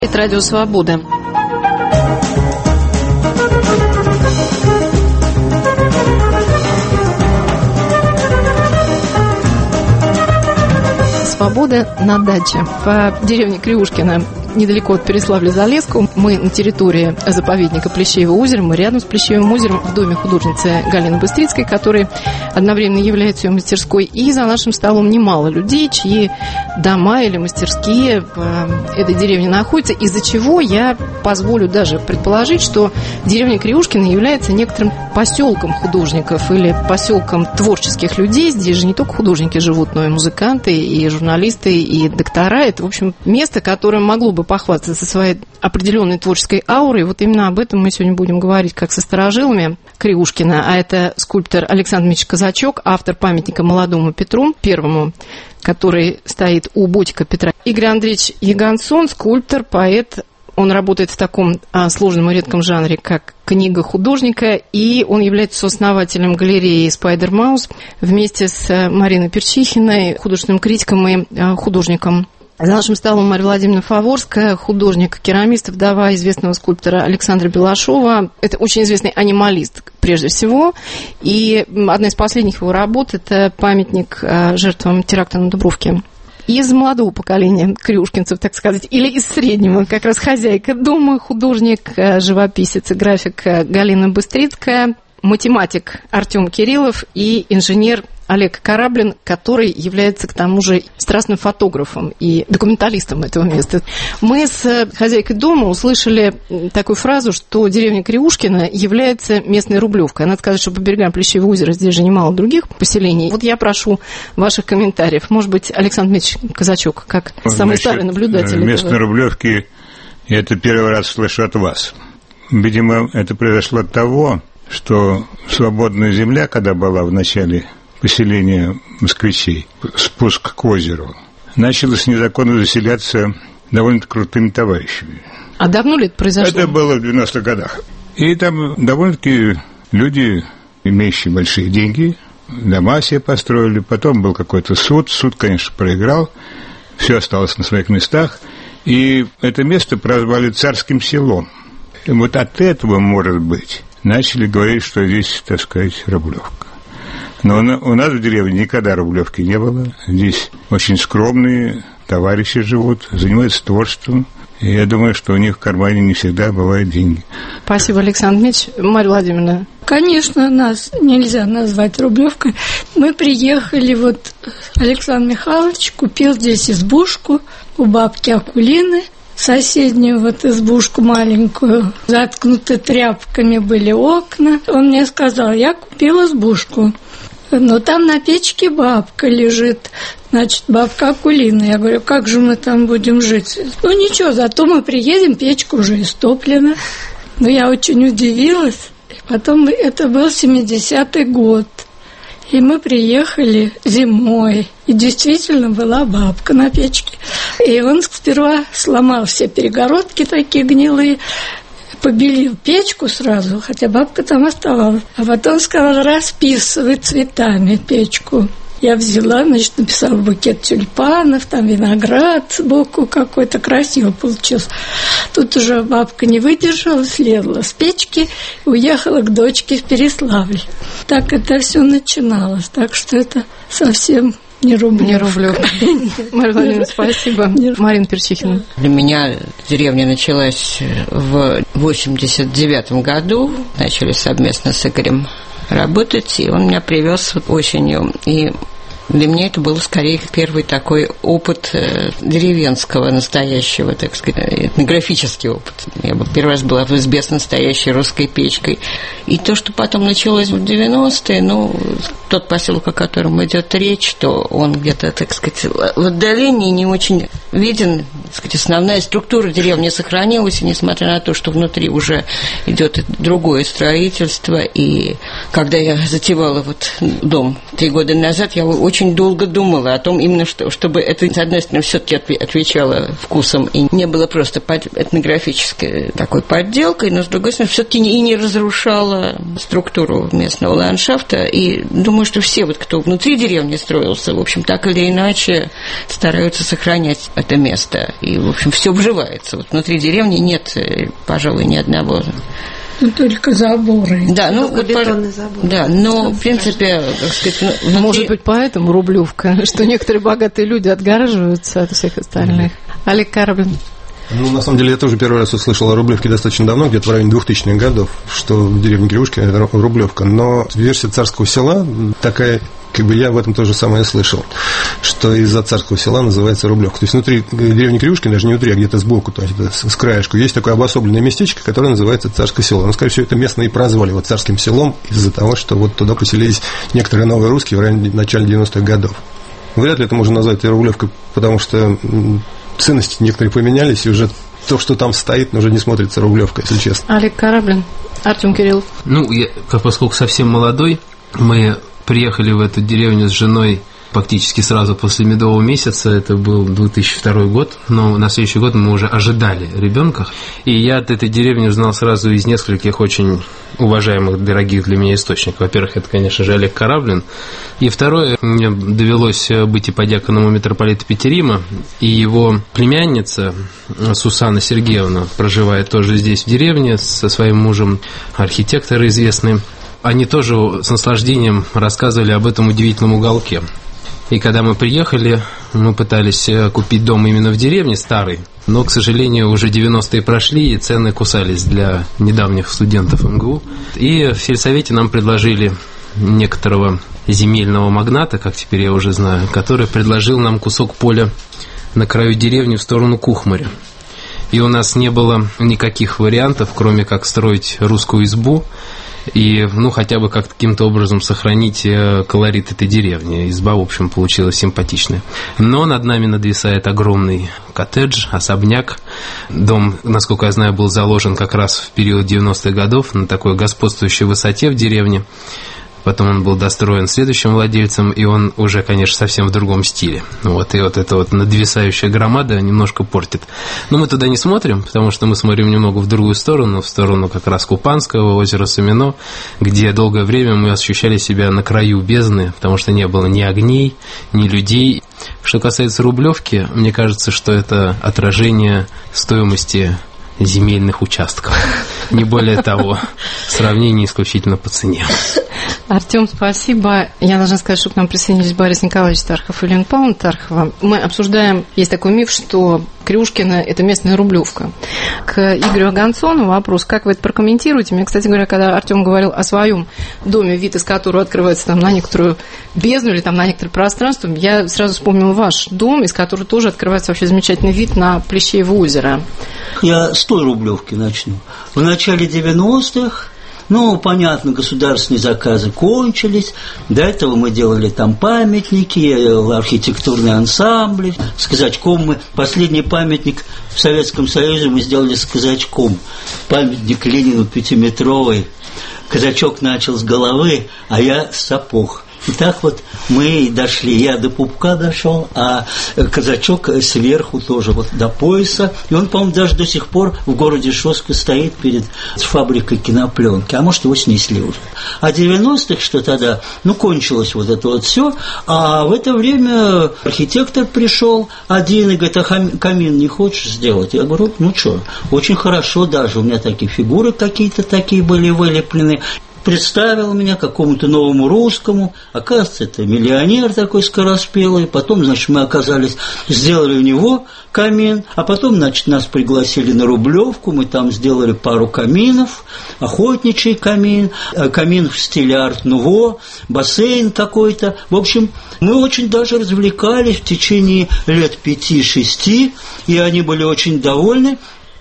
Это Радио Свобода. Свобода на даче по деревне Криушкино, недалеко от Переславля-Залесского. Мы на территории заповедника Плещеево озеро. Мы рядом с Плещеевым озером в доме художницы Галины Быстрицкой, которая одновременно является ее мастерской. И за нашим столом немало людей, чьи дома или мастерские в этой деревне находятся, из-за чего я позволю даже предположить, что деревня Криушкино является некоторым поселком художников или поселком творческих людей. Здесь же не только художники живут, но и музыканты, и журналисты, и доктора. Это, в общем, место, которое могло бы похвастаться своей определенной творческой аурой. Вот именно об этом мы сегодня будем говорить как со старожилами Криушкина. А это скульптор Александр Дмитриевич Казачок, автор памятника молодому Петру Первому, который стоит у ботика Петра. Игорь Андреевич Ягансон, скульптор, поэт. Он работает в таком сложном и редком жанре, как книга художника, и он является сооснователем галереи «Спайдер Маус» вместе с Мариной Перчихиной, художественным критиком и художником. За нашим столом Мария Владимировна Фаворская, художник, керамист, вдова известного скульптора Александра Белашова. Это очень известный анималист, прежде всего. И одна из последних его работ – это памятник жертвам теракта на Дубровке. Из молодого поколения криушкинцев, так сказать, или из среднего, как раз хозяйка дома, художник, живописец и график Галина Быстрицкая, математик Артем Кириллов и инженер Олег Кораблин, который является, к тому же, страстным фотографом и документалистом этого места. Мы с хозяйкой дома услышали такую фразу, что деревня Криушкино является местной Рублевкой. Надо сказать, что по берегам Плещеевого озера здесь же немало других поселений. Вот я прошу ваших комментариев. Может быть, Александр Дмитриевич Казачок, как самый старый наблюдатель. Местной Рублевки я это первый раз слышу от вас. Видимо, это произошло от того, что свободная земля, когда была в начале поселения москвичей, спуск к озеру, началось незаконно заселяться довольно крутыми товарищами. А давно ли это произошло? Это было в 90-х годах. И там довольно-таки люди, имеющие большие деньги, дома себе построили. Потом был какой-то суд. Суд, конечно, проиграл. Все осталось на своих местах. И это место прозвали Царским селом. И вот от этого, может быть, начали говорить, что здесь, так сказать, Рублевка. Но у нас в деревне никогда Рублевки не было. Здесь очень скромные товарищи живут, занимаются творчеством. И я думаю, что у них в кармане не всегда бывают деньги. Спасибо, Александр Дмитриевич. Марья Владимировна. Конечно, нас нельзя назвать Рублевкой. Мы приехали, вот Александр Михайлович купил здесь избушку у бабки Акулины. Соседнюю вот избушку маленькую, заткнуты тряпками были окна. Он мне сказал, я купил избушку, но там на печке бабка лежит, значит, бабка Акулина. Я говорю, как же мы там будем жить? Ну ничего, зато мы приедем, печка уже истоплена. Но я очень удивилась. И потом, это был 70-й год. И мы приехали зимой, и действительно была бабка на печке. И он сперва сломал все перегородки такие гнилые, побелил печку сразу, хотя бабка там оставалась. А потом сказал, расписывай цветами печку. Я взяла, значит, написала букет тюльпанов, там виноград сбоку какой-то, красиво получился. Тут уже бабка не выдержала, слезла с печки, уехала к дочке в Переславль. Так это все начиналось, так что это совсем не Рублевка. Не Рублевка. Марья Владимировна, спасибо. Марина Перчихина. Для меня деревня началась в 89-м году, начали совместно с Игорем работать, и он меня привез осенью. И для меня это был скорее первый такой опыт деревенского, настоящего, так сказать, этнографический опыт. Я первый раз была в избе с настоящей русской печкой. И то, что потом началось в 90-е, ну, тот поселок, о котором идет речь, то он где-то, так сказать, в отдалении не очень виден. Так сказать, основная структура деревни сохранилась, и несмотря на то, что внутри уже идет другое строительство. И когда я затевала вот дом 3 года назад, я очень долго думала о том, именно чтобы это, с одной стороны, все-таки отвечало вкусам и не было просто этнографической такой подделкой, но, с другой стороны, все-таки и не разрушало структуру местного ландшафта. И думаю, что все, вот, кто внутри деревни строился, в общем, так или иначе стараются сохранять это место. И, в общем, все обживается. Вот внутри деревни нет, пожалуй, ни одного. Только заборы. Да, бетонный забор. Да, но, в принципе, так сказать, может быть, поэтому Рублевка, что некоторые богатые люди отгораживаются от всех остальных. Олег Кораблин. На самом деле, я тоже первый раз услышал о Рублевке достаточно давно, где-то в районе 2000-х годов, что в деревне Кривушкино это Рублевка. Но версия Царского села такая, я в этом тоже самое слышал, что из-за Царского села называется Рублевка. То есть внутри деревни Кривушкино, даже не внутри, а где-то сбоку, то есть с краешку, есть такое обособленное местечко, которое называется Царское село. Но, скорее всего, это местные и прозвали Царским селом из-за того, что туда поселились некоторые новые русские в районе начала 90-х годов. Вряд ли это можно назвать Рублевкой, потому что ценности некоторые поменялись, и уже то, что там стоит, уже не смотрится Рублевка, если честно. Олег Кораблин, Артем Кириллов. Я, поскольку совсем молодой, мы приехали в эту деревню с женой практически сразу после медового месяца, это был 2002 год, но на следующий год мы уже ожидали ребенка, и я от этой деревни узнал сразу из нескольких очень уважаемых, дорогих для меня источников. Во-первых, это, конечно же, Олег Кораблин, и второе, мне довелось быть иподиаконом у митрополита Петерима, и его племянница Сусанна Сергеевна проживает тоже здесь, в деревне, со своим мужем, архитектор известный. Они тоже с наслаждением рассказывали об этом удивительном уголке. И когда мы приехали, мы пытались купить дом именно в деревне старый, но, к сожалению, уже 90-е прошли, и цены кусались для недавних студентов МГУ. И в сельсовете нам предложили некоторого земельного магната, как теперь я уже знаю, который предложил нам кусок поля на краю деревни в сторону Кухмаря. И у нас не было никаких вариантов, кроме как строить русскую избу и, хотя бы каким-то образом сохранить колорит этой деревни. Изба, в общем, получилась симпатичная. Но над нами нависает огромный коттедж, особняк. Дом, насколько я знаю, был заложен как раз в период 90-х годов на такой господствующей высоте в деревне. Потом он был достроен следующим владельцем, и он уже, конечно, совсем в другом стиле. И эта надвисающая громада немножко портит. Но мы туда не смотрим, потому что мы смотрим немного в другую сторону, в сторону как раз Купанского, озера Сумино, где долгое время мы ощущали себя на краю бездны, потому что не было ни огней, ни людей. Что касается Рублевки, мне кажется, что это отражение стоимости земельных участков. Не более того, сравнение исключительно по цене. Артем, спасибо. Я должна сказать, что к нам присоединились Борис Николаевич Тархов и Елена Павловна Тархова. Мы обсуждаем, есть такой миф, что Кривушкино – это местная Рублевка. К Игорю Оганцону вопрос, как вы это прокомментируете? Мне, кстати говоря, когда Артем говорил о своем доме, вид из которого открывается на некоторую бездну или на некоторое пространство, я сразу вспомнила ваш дом, из которого тоже открывается вообще замечательный вид на Плещеево озеро. Я с той Рублевки начну. В начале 90-х, понятно, государственные заказы кончились. До этого мы делали там памятники, архитектурные ансамбли. С казачком мы... Последний памятник в Советском Союзе мы сделали с казачком. Памятник Ленину 5-метровый. Казачок начал с головы, а я с сапог. И так мы дошли. Я до пупка дошел, а казачок сверху тоже до пояса. И он, по-моему, даже до сих пор в городе Шостка стоит перед фабрикой кинопленки. А может, его снесли уже. А 90-х, что тогда, кончилось это все. А в это время архитектор пришел один и говорит: а камин не хочешь сделать? Я говорю: что, очень хорошо даже. У меня такие фигуры какие-то такие были вылеплены. Представил меня какому-то новому русскому. Оказывается, это миллионер такой скороспелый. Потом, мы сделали у него камин. А потом, нас пригласили на Рублевку. Мы там сделали пару каминов. Охотничий камин, камин в стиле арт-нуво, бассейн какой-то. В общем, мы очень даже развлекались в течение лет 5-6. И они были очень довольны.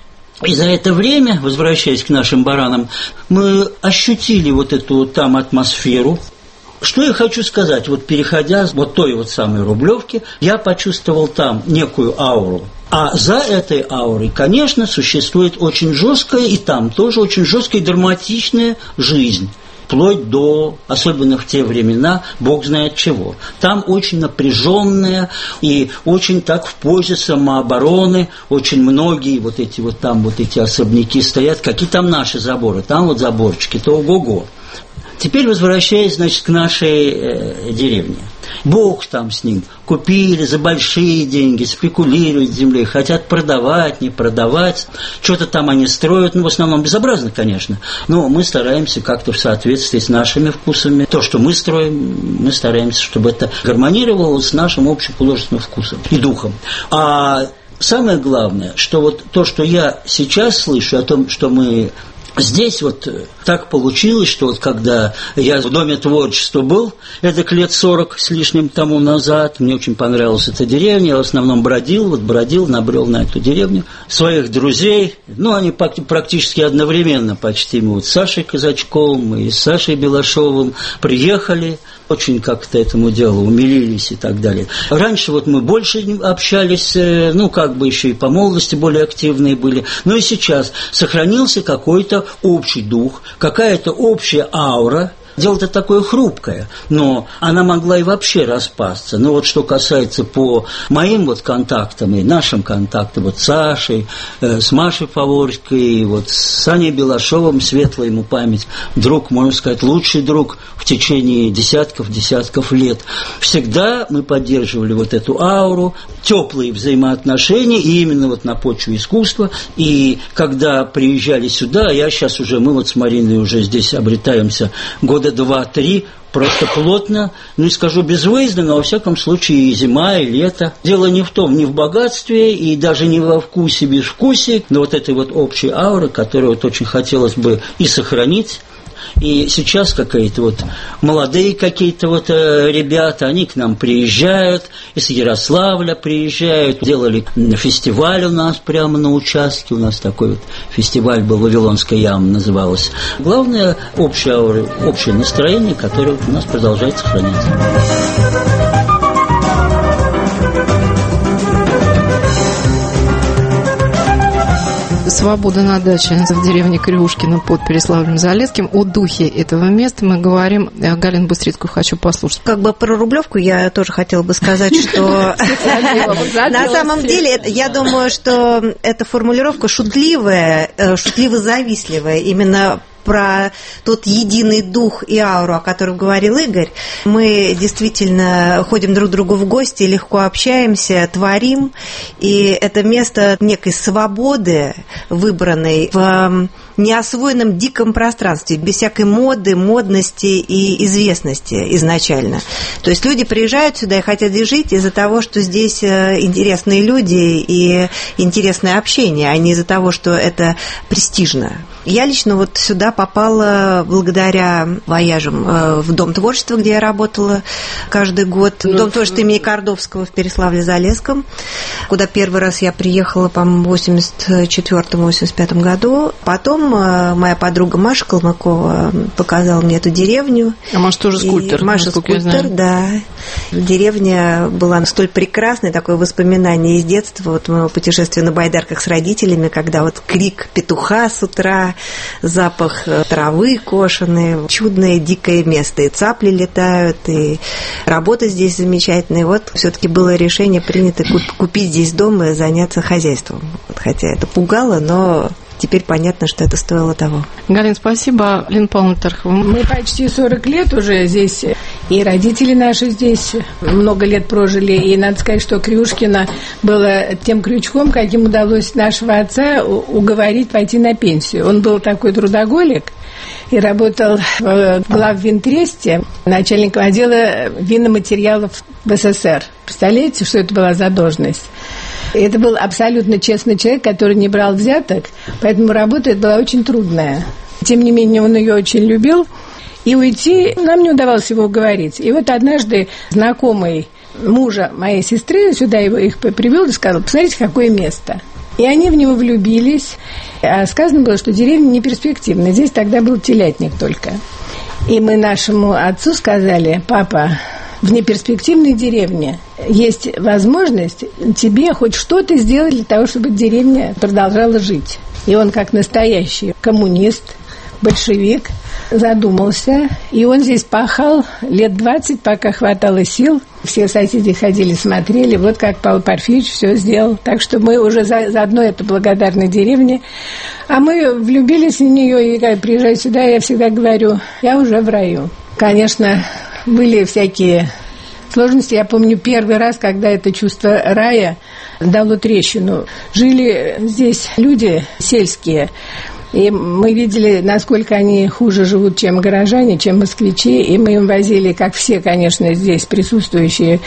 И за это время, возвращаясь к нашим баранам, мы ощутили эту там атмосферу. Что я хочу сказать, переходя с той самой Рублевки, я почувствовал там некую ауру. А за этой аурой, конечно, существует очень жесткая, и там тоже очень жесткая и драматичная жизнь. Вплоть до, особенно в те времена, бог знает чего. Там очень напряженная и очень так в позе самообороны. Очень многие эти особняки стоят. Какие там наши заборы? Там заборчики, то ого-го. Теперь возвращаясь, к нашей деревне. Бог там с ним. Купили за большие деньги, спекулируют землей, хотят продавать, не продавать. Что-то там они строят, в основном безобразно, конечно. Но мы стараемся как-то в соответствии с нашими вкусами. То, что мы строим, мы стараемся, чтобы это гармонировало с нашим общим художественным вкусом и духом. А самое главное, что вот то, что я сейчас слышу о том, что мы здесь вот так получилось, что вот когда я в Доме творчества был, это лет 40 с лишним тому назад, мне очень понравилась эта деревня, я в основном бродил, набрел на эту деревню своих друзей, они практически одновременно почти, мы вот с Сашей Казачковым и с Сашей Белашовым приехали, очень как-то этому делу умилились и так далее. Раньше вот мы больше общались, еще и по молодости более активные были, но и сейчас сохранился какой-то общий дух, какая-то общая аура. Дело-то такое хрупкое, но она могла и вообще распасться. Но вот что касается по моим вот контактам и нашим контактам, вот с Сашей, с Машей Фаворской, вот с Саней Белашовым, светлая ему память, друг, можно сказать, лучший друг в течение десятков лет. Всегда мы поддерживали вот эту ауру, теплые взаимоотношения, и именно вот на почве искусства. И когда приезжали сюда, мы вот с Мариной уже здесь обретаемся года 2-3, просто плотно, не скажу безвыездно, но во всяком случае и зима, и лето. Дело не в том, не в богатстве, и даже не во вкусе, безвкусии, но вот этой вот общей ауры, которую вот очень хотелось бы и сохранить. И сейчас какие-то вот молодые какие-то вот ребята, они к нам приезжают, из Ярославля приезжают, делали фестиваль у нас прямо на участке, у нас такой вот фестиваль был, «Вавилонская яма» называлась. Главное, общее настроение, которое у нас продолжает сохраняться. «Свобода на даче» в деревне Криушкино под Переславлем-Залесским. О духе этого места мы говорим. Галину Быстрицкую хочу послушать. Про Рублевку я тоже хотела бы сказать, что на самом деле я думаю, что эта формулировка шутливая, шутливо-завистливая. Именно про тот единый дух и ауру, о котором говорил Игорь. Мы действительно ходим друг к другу в гости, легко общаемся, творим. И это место некой свободы, выбранной в неосвоенном диком пространстве, без всякой моды, модности и известности изначально. То есть люди приезжают сюда и хотят здесь жить из-за того, что здесь интересные люди и интересное общение, а не из-за того, что это престижно. Я лично вот сюда попала благодаря вояжам в Дом творчества, где я работала каждый год. Дом творчества имени Кордовского в Переславле-Залесском, куда первый раз я приехала, по-моему, в 84-85 году. Потом моя подруга Маша Калмыкова показала мне эту деревню. А Маша тоже скульптор. Маша скульптор, да. Деревня была столь прекрасной, такое воспоминание из детства, вот моего путешествия на байдарках с родителями, когда вот крик петуха с утра, запах травы кошеной, чудное дикое место, и цапли летают, и работа здесь замечательная. И вот все-таки было решение принято купить здесь дом и заняться хозяйством. Хотя это пугало, но теперь понятно, что это стоило того. Галин, спасибо. Лена Павловна Тархова. Мы почти 40 лет уже здесь, и родители наши здесь много лет прожили, и надо сказать, что Криушкино было тем крючком, каким удалось нашего отца уговорить пойти на пенсию. Он был такой трудоголик и работал в главвинтресте, начальником отдела виноматериалов в СССР. Представляете, что это была за должность? Это был абсолютно честный человек, который не брал взяток, поэтому работа была очень трудная. Тем не менее, он ее очень любил, и уйти нам не удавалось его уговорить. И вот однажды знакомый мужа моей сестры сюда их привел и сказал: посмотрите, какое место. И они в него влюбились. А сказано было, что деревня не перспективная. Здесь тогда был телятник только. И мы нашему отцу сказали: папа, в неперспективной деревне есть возможность тебе хоть что-то сделать для того, чтобы деревня продолжала жить. И он, как настоящий коммунист, большевик, задумался. И он здесь пахал лет 20, пока хватало сил. Все соседи ходили, смотрели. Вот как Павел Порфирьевич все сделал. Так что мы уже заодно это благодарны деревне. А мы влюбились в нее. И когда приезжаю сюда, я всегда говорю: я уже в раю. Конечно, были всякие сложности. Я помню первый раз, когда это чувство рая дало трещину. Жили здесь люди сельские, и мы видели, насколько они хуже живут, чем горожане, чем москвичи. И мы им возили, как все, конечно, здесь присутствующие,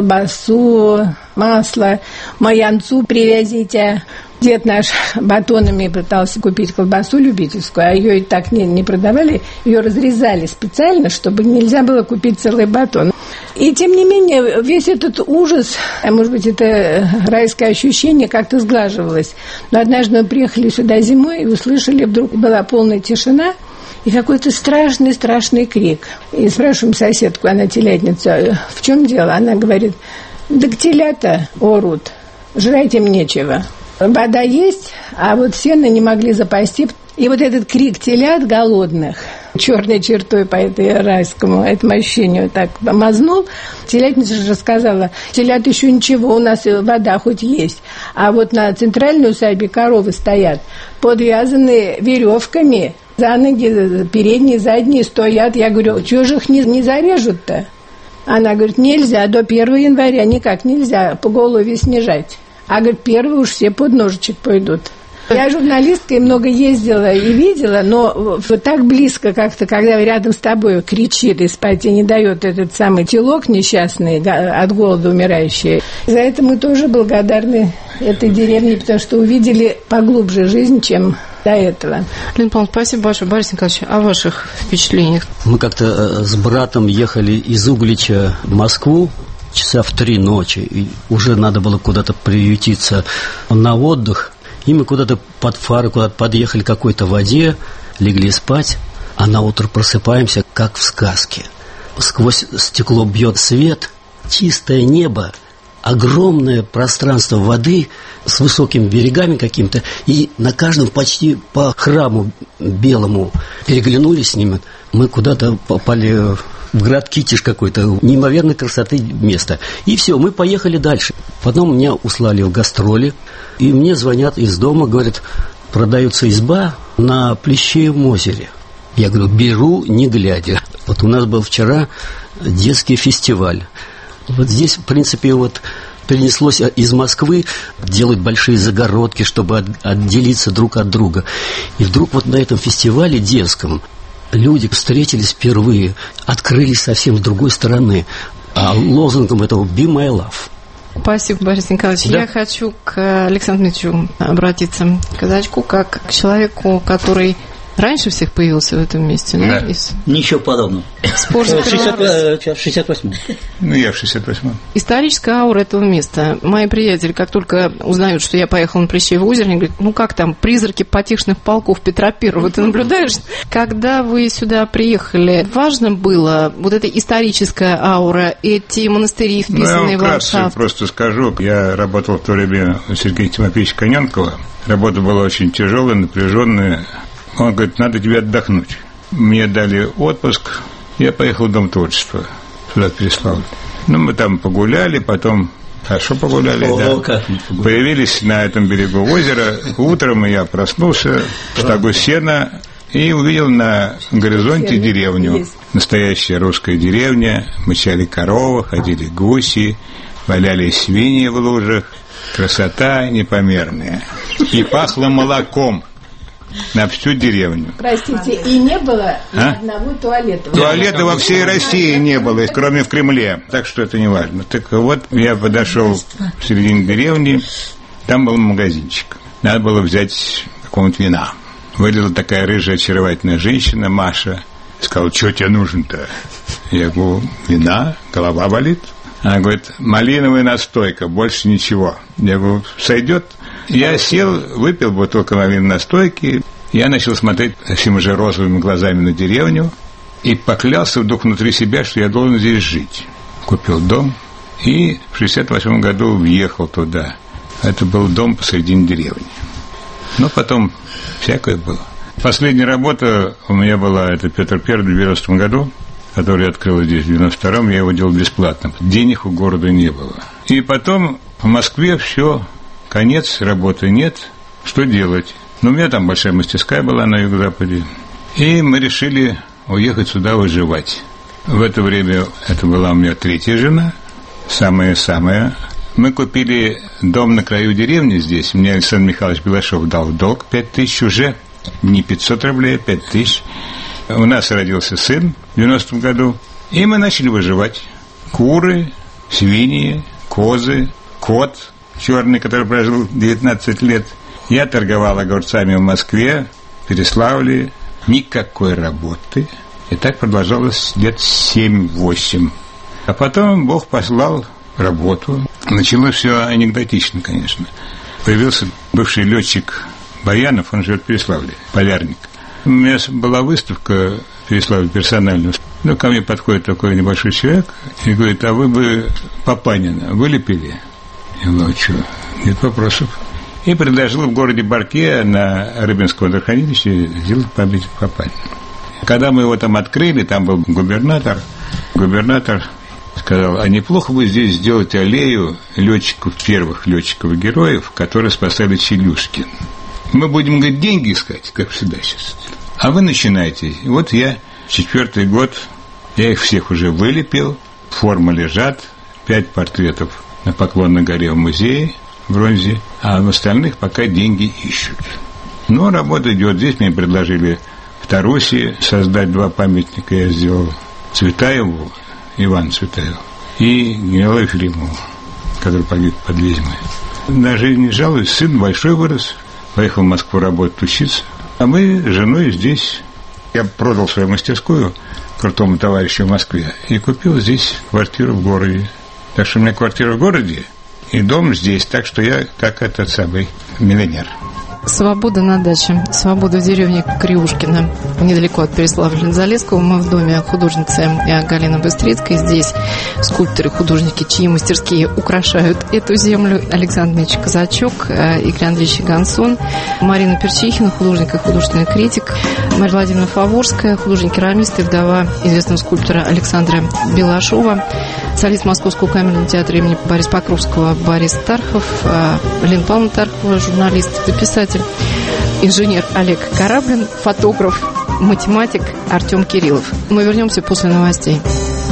колбасу, масло, маянцу привезите. Дед наш батонами пытался купить колбасу любительскую, а ее и так не продавали. Ее разрезали специально, чтобы нельзя было купить целый батон. И тем не менее, весь этот ужас, а может быть, это райское ощущение как-то сглаживалось. Но однажды мы приехали сюда зимой и услышали, вдруг была полная тишина и какой-то страшный крик. И спрашиваем соседку, она телятница, в чем дело? Она говорит, так телята орут, жрать им нечего. Вода есть, а вот сено не могли запасти. И вот этот крик телят голодных, черной чертой по этой райскому этому ощущению так мазнул. Телятница же рассказала, телят еще ничего, у нас вода хоть есть. А вот на центральной усадьбе коровы стоят, подвязанные веревками, за ноги, передние, задние стоят. Я говорю, чего же их не зарежут-то? Она говорит, нельзя, до 1 января никак нельзя по голове снижать. А, говорит, первые уж все под ножичек пойдут. Я журналистка и много ездила и видела, но вот так близко как-то, когда рядом с тобой кричит и спать тебе не дает этот самый телок несчастный, от голода умирающий. За это мы тоже благодарны этой деревне, потому что увидели поглубже жизнь, чем до этого. Лена Павловна, спасибо большое. Борис Николаевич, о ваших впечатлениях? Мы как-то с братом ехали из Углича в Москву, часа в 3 ночи, и уже надо было куда-то приютиться на отдых, и мы куда-то под фары, куда-то подъехали к какой-то воде, легли спать, а на утро просыпаемся, как в сказке. Сквозь стекло бьет свет, чистое небо, огромное пространство воды с высокими берегами каким-то, и на каждом почти по храму белому переглянулись с ними, мы куда-то попали в град Китиш какой-то, неимоверной красоты место. И все, мы поехали дальше. Потом меня услали в гастроли, и мне звонят из дома, говорят, продается изба на Плещеевом озере. Я говорю, беру, не глядя. Вот у нас был вчера детский фестиваль. Вот здесь, в принципе, вот перенеслось из Москвы делать большие загородки, чтобы отделиться друг от друга. И вдруг вот на этом фестивале детском люди встретились впервые, открылись совсем с другой стороны. А лозунгом этого «Be my love». Спасибо, Борис Николаевич. Да. Я хочу к Александру Дмитриевичу обратиться, казачку, как к человеку, который раньше всех появился в этом месте. Да. Ничего подобного. Спор за 68-м. Ну, я в 68-м. Историческая аура этого места. Мои приятели, как только узнают, что я поехала на Плещеево озеро, они говорят, ну как там, призраки потешных полков Петра Первого ты наблюдаешь? Когда вы сюда приехали, важно было вот эта историческая аура, эти монастыри, вписанные в ландшафт? Я просто скажу, я работал в то время у Сергея Тимофеевича Коненкова. Работа была очень тяжелая, напряженная. Он говорит, надо тебе отдохнуть. Мне дали отпуск, я поехал в Дом творчества, сюда в Переславль. Ну, мы там погуляли, потом хорошо погуляли, да. Появились на этом берегу озера. Утром я проснулся в стогу сена и увидел на горизонте деревню. Настоящая русская деревня. Мычали коровы, ходили гуси, валялись свиньи в лужах. Красота непомерная. И пахло молоком на всю деревню. Простите, и не было ни одного туалета? Туалета во всей России не было, кроме в Кремле. Так что это не важно. Так вот, я подошел в середине деревни, там был магазинчик. Надо было взять какого-нибудь вина. Вылезла такая рыжая очаровательная женщина, Маша. Сказала, что тебе нужно-то? Я говорю, вина, голова болит. Она говорит, малиновая настойка, больше ничего. Я говорю, сойдет? Я сел, выпил бутылку малиновой настойки. Я начал смотреть такими же розовыми глазами на деревню и поклялся вдруг внутри себя, что я должен здесь жить. Купил дом и в 68 году въехал туда. Это был дом посредине деревни. Но потом всякое было. Последняя работа у меня была, это Петр I в 90 году, который открыл здесь в 92-м, я его делал бесплатно. Денег у города не было. И потом в Москве все, конец, работы нет. Что делать? Ну, у меня там большая мастерская была на юго-западе. И мы решили уехать сюда выживать. В это время это была у меня третья жена, самая-самая. Мы купили дом на краю деревни здесь. Мне Александр Михайлович Белашов дал в долг 5000 уже. Не 500 рублей, а 5000. У нас родился сын в 90-м году. И мы начали выживать. Куры, свиньи, козы, кот черный, который прожил 19 лет. Я торговал огурцами в Москве, в Переславле. Никакой работы. И так продолжалось лет 7-8. А потом Бог послал работу. Началось все анекдотично, конечно. Появился бывший летчик Баянов, он живет в Переславле, полярник. У меня была выставка в Переславле персональная. Ну, ко мне подходит такой небольшой человек и говорит: а вы бы Папанина вылепили? Я говорю: что? Нет вопросов. И предложил в городе Барке на Рыбинском водохранилище сделать памятник Папанину. Когда мы его там открыли, там был губернатор. Губернатор сказал: а неплохо бы здесь сделать аллею летчиков, первых летчиков-героев, которые спасали Челюскин. Мы будем, говорит, деньги искать, как всегда сейчас. А вы начинайте. И вот я, 4-й год, я их всех уже вылепил, формы лежат, 5 портретов на Поклонной горе в музее, в бронзе, а в остальных пока деньги ищут. Но работа идет. Здесь мне предложили в Тарусе создать 2 памятника. Я сделал Цветаеву, Ивану Цветаеву, и генералу Ефремову, который погиб под Вязьмой. На жизнь не жалуюсь, сын большой вырос, поехал в Москву работать, учиться. А мы с женой здесь. Я продал свою мастерскую крутому товарищу в Москве и купил здесь квартиру в городе. Так что у меня квартира в городе и дом здесь, так что я как этот самый миллионер. Свобода на даче. Свобода в деревне Криушкино, недалеко от Переславля-Залесского. Мы в доме художницы Галины Быстрицкой. Здесь скульпторы, художники, чьи мастерские украшают эту землю. Александр Ильич Казачок, Игорь Андреевич Гансон, Марина Перчихина, художник и художественный критик, Мария Владимировна Фаворская, художник-керамист и вдова известного скульптора Александра Белашова, солист Московского камерного театра имени Бориса Покровского Борис Тархов, Лена Павловна Тархова, журналист и писатель, инженер Олег Кораблин, фотограф, математик Артем Кириллов. Мы вернемся после новостей.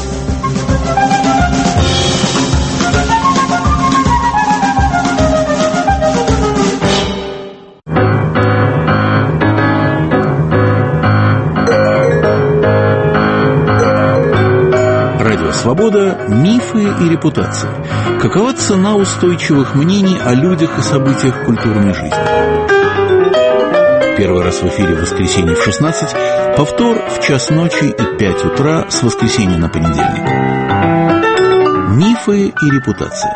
Радио «Свобода. Мифы и репутации». Какова цена устойчивых мнений о людях и событиях культурной жизни? Первый раз в эфире в воскресенье в 16, повтор в час ночи и 5 утра с воскресенья на понедельник. Мифы и репутации.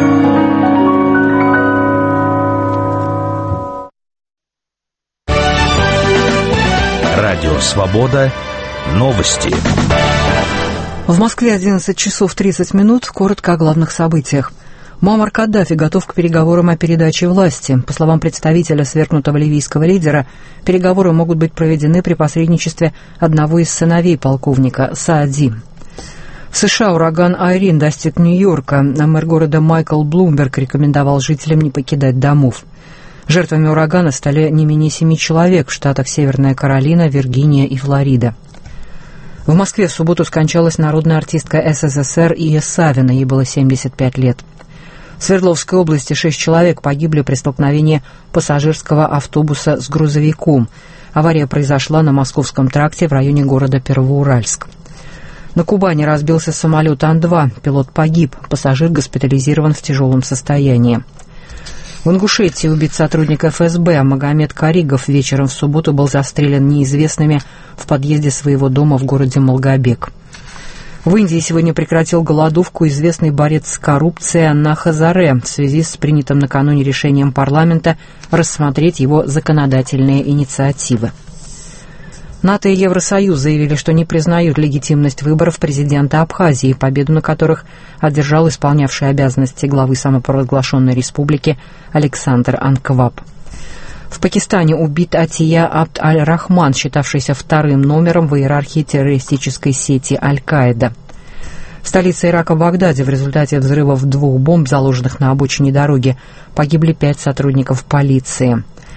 Радио «Свобода». Новости. В Москве 11 часов 30 минут. Коротко о главных событиях. Муаммар Каддафи готов к переговорам о передаче власти. По словам представителя свергнутого ливийского лидера, переговоры могут быть проведены при посредничестве одного из сыновей полковника Саади. В США ураган Айрин достиг Нью-Йорка. Мэр города Майкл Блумберг рекомендовал жителям не покидать домов. Жертвами урагана стали не менее 7 человек в штатах Северная Каролина, Виргиния и Флорида. В Москве в субботу скончалась народная артистка СССР Ия Савина, ей было 75 лет. В Свердловской области 6 человек погибли при столкновении пассажирского автобуса с грузовиком. Авария произошла на Московском тракте в районе города Первоуральск. На Кубани разбился самолет Ан-2, пилот погиб, пассажир госпитализирован в тяжелом состоянии. В Ингушетии убит сотрудник ФСБ Магомед Каригов вечером в субботу был застрелен неизвестными в подъезде своего дома в городе Малгобек. В Индии сегодня прекратил голодовку известный борец с коррупцией Анна Хазаре в связи с принятым накануне решением парламента рассмотреть его законодательные инициативы. НАТО и Евросоюз заявили, что не признают легитимность выборов президента Абхазии, победу на которых одержал исполнявший обязанности главы самопровозглашенной республики Александр Анкваб. В Пакистане убит Атия Абд Аль-Рахман, считавшийся вторым номером в иерархии террористической сети Аль-Каида. В столице Ирака Багдаде в результате взрывов 2 бомб, заложенных на обочине дороги, погибли 5 сотрудников полиции.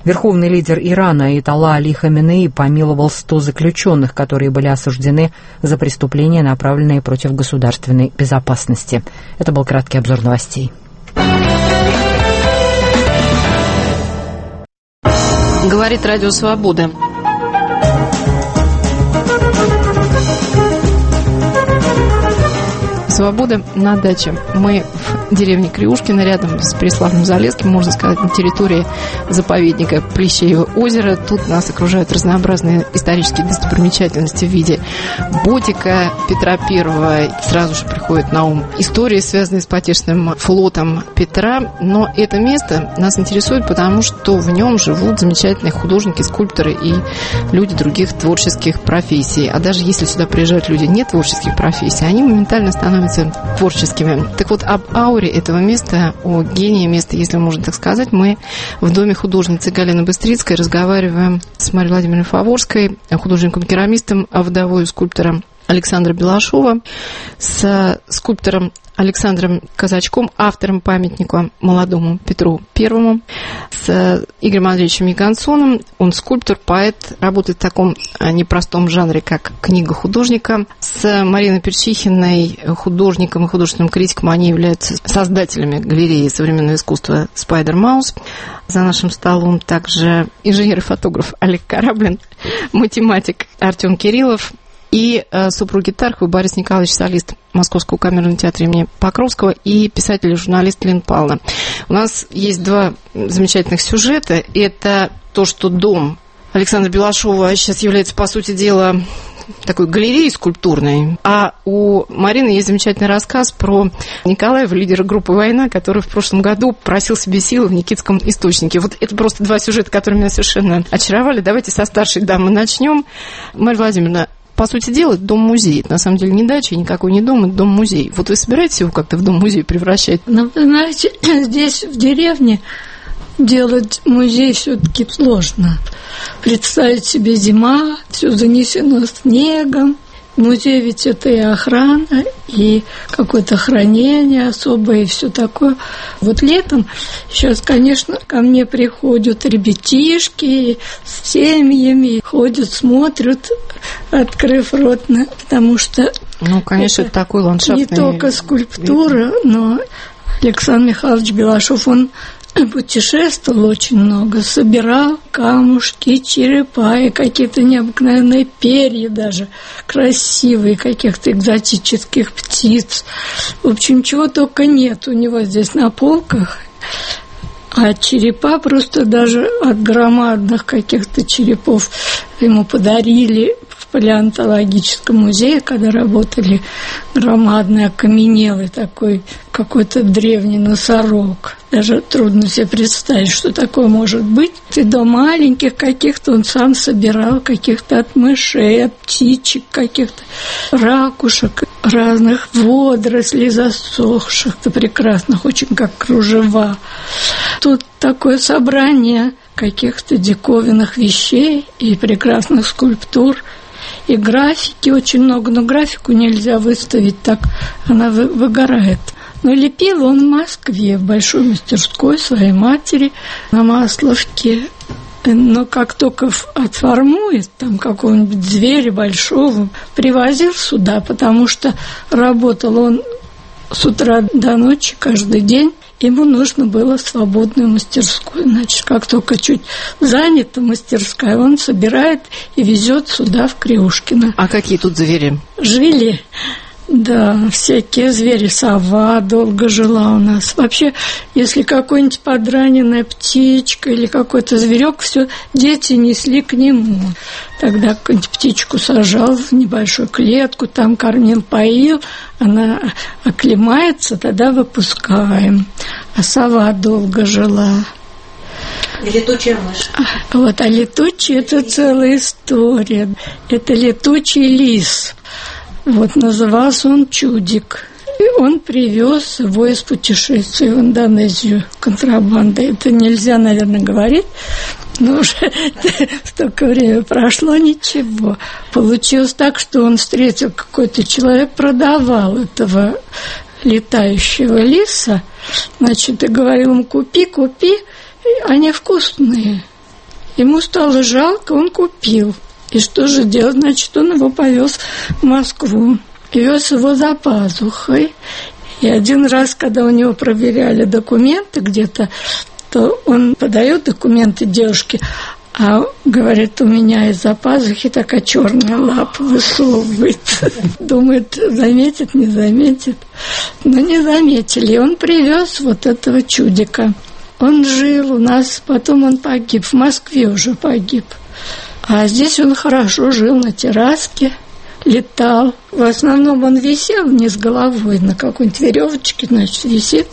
Верховный лидер Ирана Аятолла Али Хаменеи помиловал 100 заключенных, которые были осуждены за преступления, направленные против государственной безопасности. Это был краткий обзор новостей. Говорит Радио Свобода. Свобода на даче. Мы в деревне Криушкино, рядом с Переславлем-Залесским, можно сказать, на территории заповедника Плещеево озеро. Тут нас окружают разнообразные исторические достопримечательности в виде ботика Петра I. Сразу же приходит на ум истории, связанные с потешным флотом Петра. Но это место нас интересует, потому что в нем живут замечательные художники, скульпторы и люди других творческих профессий. А даже если сюда приезжают люди не творческих профессий, они моментально становятся творческими. Так вот, об ауре этого места, о гении места, если можно так сказать, мы в доме художницы Галины Быстрицкой разговариваем с Марией Владимировной Фаворской, художником-керамистом, вдовой скульптора Александра Белашова, с скульптором Александром Казачком, автором памятника молодому Петру I, с Игорем Андреевичем Ягансоном. Он скульптор, поэт, работает в таком непростом жанре, как книга художника. С Мариной Перчихиной, художником и художественным критиком, они являются создателями галереи современного искусства «Спайдер Маус». За нашим столом также инженер и фотограф Олег Кораблин, математик Артем Кириллов и супруги Тарховы Борис Николаевич, солист Московского камерного театра имени Покровского, и писатель и журналист Лена Павловна. У нас есть два замечательных сюжета. Это то, что дом Александра Белашова сейчас является, по сути дела, такой галереей скульптурной. А у Марины есть замечательный рассказ про Николаева, лидера группы «Война», который в прошлом году просил себе силы в Никитском источнике. Вот это просто два сюжета, которые меня совершенно очаровали. Давайте со старшей дамы начнем. Марья Владимировна, по сути дела, это дом-музей. Это, на самом деле, не дача, никакой не дом, это дом-музей. Вот вы собираетесь его как-то в дом-музей превращать? Ну, вы знаете, здесь, в деревне, делать музей все-таки сложно. Представить себе зима, все занесено снегом. Музей ведь это и охрана, и какое-то хранение особое, и все такое. Вот летом сейчас, конечно, ко мне приходят ребятишки с семьями, ходят, смотрят, открыв рот, потому что... Ну, конечно, это такой ландшафтный... Не только скульптура, но Александр Михайлович Белашов, он путешествовал очень много, собирал камушки, черепа и какие-то необыкновенные перья даже, красивые, каких-то экзотических птиц. В общем, чего только нет у него здесь на полках. А черепа просто даже от громадных каких-то черепов ему подарили в палеонтологическом музее, когда работали, громадный, окаменелый такой какой-то древний носорог. Даже трудно себе представить, что такое может быть. И до маленьких каких-то он сам собирал, каких-то от мышей, от птичек, каких-то ракушек, разных водорослей засохших-то прекрасных, очень как кружева. Тут такое собрание каких-то диковинных вещей и прекрасных скульптур, и графики очень много, но графику нельзя выставить так, она выгорает. Но лепил он в Москве, в большой мастерской своей матери на Масловке. Но как только отформует там какого-нибудь зверя большого, привозил сюда, потому что работал он с утра до ночи каждый день. Ему нужно было свободную мастерскую. Значит, как только чуть занята мастерская, он собирает и везет сюда, в Криушкино. А какие тут звери? Жили. Да, всякие звери, сова долго жила у нас. Вообще, если какой-нибудь подраненная птичка или какой-то зверек, все дети несли к нему. Тогда какую-нибудь птичку сажал в небольшую клетку, там кормил, поил, она оклемается, тогда выпускаем. А сова долго жила. И летучая мышь. Вот, а летучий – это целая история. Это летучий лис. Вот, назывался он Чудик. И он привез его из путешествия в Индонезию контрабандой. Это нельзя, наверное, говорить, но уже столько времени прошло, ничего. Получилось так, что он встретил, какой-то человек продавал этого летающего лиса, значит, и говорил ему: купи, они вкусные. Ему стало жалко, он купил. И что же делать? Значит, он его повез в Москву. И вез его за пазухой. И один раз, когда у него проверяли документы где-то, то он подает документы девушке, а говорит, у меня из-за пазухи такая черная лапа высовывается. Думает, заметит, не заметит. Но не заметили. И он привез вот этого чудика. Он жил у нас, потом он погиб. В Москве уже погиб. А здесь он хорошо жил на терраске, летал. В основном он висел вниз головой на какой-нибудь веревочке, значит, висит.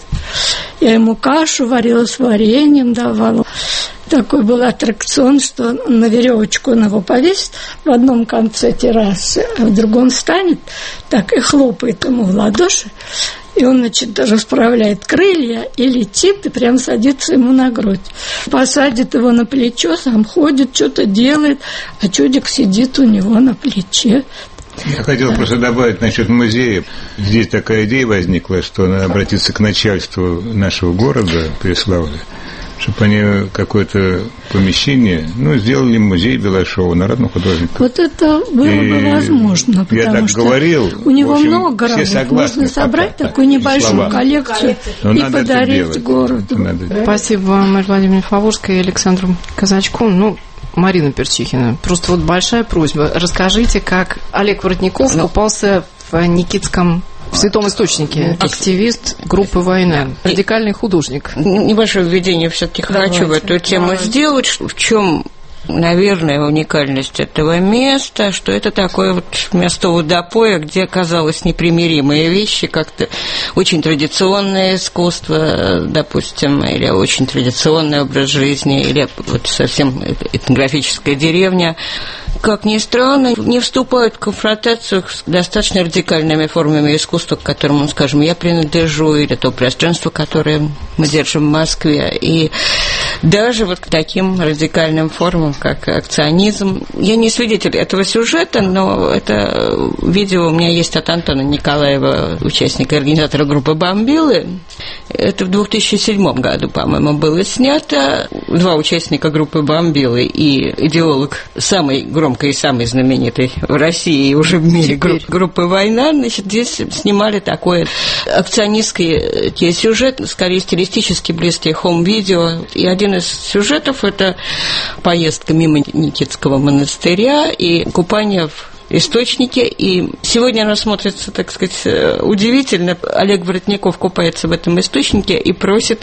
Я ему кашу варила с вареньем, давала. Такой был аттракцион, что на веревочку он его повесит в одном конце террасы, а в другом встанет, так и хлопает ему в ладоши. И он, значит, расправляет крылья и летит, и прям садится ему на грудь. Посадит его на плечо, сам ходит, что-то делает, а чудик сидит у него на плече. Я хотел просто добавить насчет музея. Здесь такая идея возникла, что надо обратиться к начальству нашего города, Переславля, чтобы они какое-то помещение, сделали музей Белашова, народного художника. Вот это было бы возможно, потому что говорил, у него много работ. Можно собрать такую небольшую коллекцию и подарить городу. Спасибо вам, Марья Владимировна Фаворская и Александру Казачку. Марина Перчихина, просто вот большая просьба. Расскажите, как Олег Воротников купался в Никитском, в Святом Источнике, активист группы «Война», радикальный художник. Небольшое введение все-таки хочу в эту тему сделать. В чем, наверное, уникальность этого места, что это такое вот место водопоя, где оказалось непримиримые вещи, как-то очень традиционное искусство, допустим, или очень традиционный образ жизни, или вот совсем этнографическая деревня. Как ни странно, не вступают в конфронтацию с достаточно радикальными формами искусства, к которым, скажем, я принадлежу, или то пространство, которое мы держим в Москве. И даже вот к таким радикальным формам, как акционизм. Я не свидетель этого сюжета, но это видео у меня есть от Антона Николаева, участника и организатора группы «Бомбилы». Это в 2007 году, по-моему, было снято. 2 участника группы «Бомбилы» и идеолог самой громкой и самой знаменитой в России и уже в мире группы «Война», значит, здесь снимали такой акционистский сюжет, скорее стилистически близкий хоум-видео. И один из сюжетов – это поездка мимо Никитского монастыря и купание в источнике, и сегодня оно смотрится, так сказать, удивительно. Олег Воротников купается в этом источнике и просит